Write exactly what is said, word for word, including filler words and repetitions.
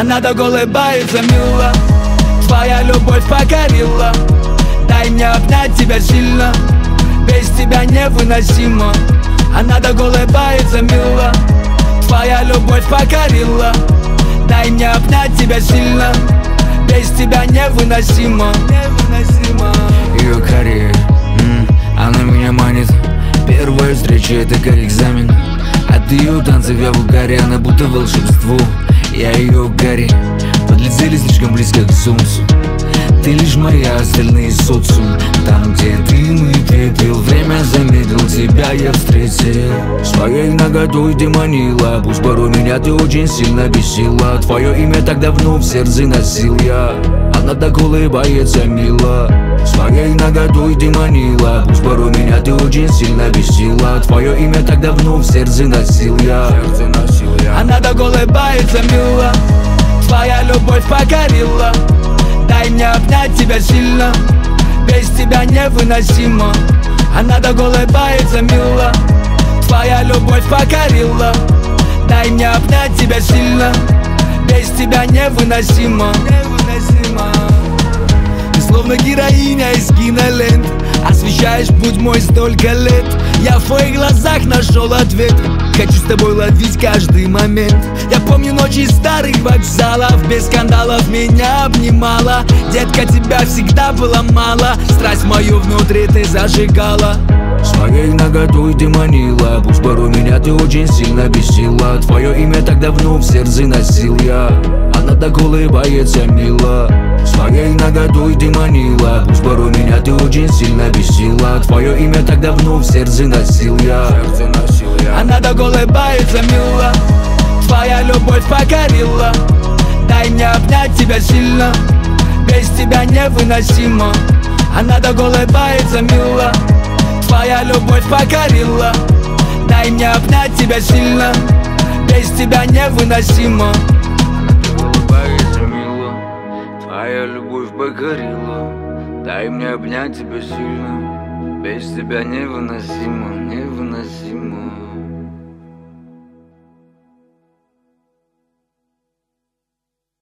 Она так улыбается мило, твоя любовь покорила. Дай мне обнять тебя сильно, без тебя невыносимо. Она так улыбается мило, твоя любовь покорила. Дай мне обнять тебя сильно, без тебя невыносимо. Невыносимо. Ее Корея, м-м, она меня манит. Первая встреча — это как экзамен. От ее танцев я в угаре, она будто волшебство. Я ее Гарри, подлетели слишком близко к солнцу. Ты лишь моя, остальные социум. Там, где дым и пепел, время замедлил, тебя я встретил. Своей наготой ты манила, пусть порой меня ты очень сильно бесила. Твое имя так давно в сердце носил я, она так улыбается мило. Своей наготой ты манила, пусть порой меня ты очень сильно бесила. Твое имя так давно в сердце носил я. Она так улыбается мило, твоя любовь покорила. Дай мне обнять тебя сильно, без тебя невыносимо. Она так улыбается мило, твоя любовь покорила. Дай мне обнять тебя сильно, без тебя невыносимо. Невыносимо. Ты словно героиня из кинолент, освещаешь путь мой столько лет. Я в твоих глазах нашел ответ, хочу с тобой ловить каждый момент. Я помню ночи старых вокзалов, без скандалов меня обнимала. Детка, тебя всегда было мало, страсть мою внутри ты зажигала. Своей наготой ты манила, пусть порой меня ты очень сильно бесила. Твое имя так давно в сердце носил я, она так улыбается мило. Своей наготой ты манила, пусть порой меня ты очень сильно бесила. Твое имя так давно в сердце носил я. Она так улыбается мило, твоя любовь покорила. Дай мне обнять тебя сильно, без тебя невыносимо. Она так улыбается мило, твоя любовь покорила. Дай мне обнять тебя сильно, без тебя невыносимо. Улыбается мило, твоя любовь покорила. Дай мне обнять тебя сильно, без тебя невыносимо, невыносимо.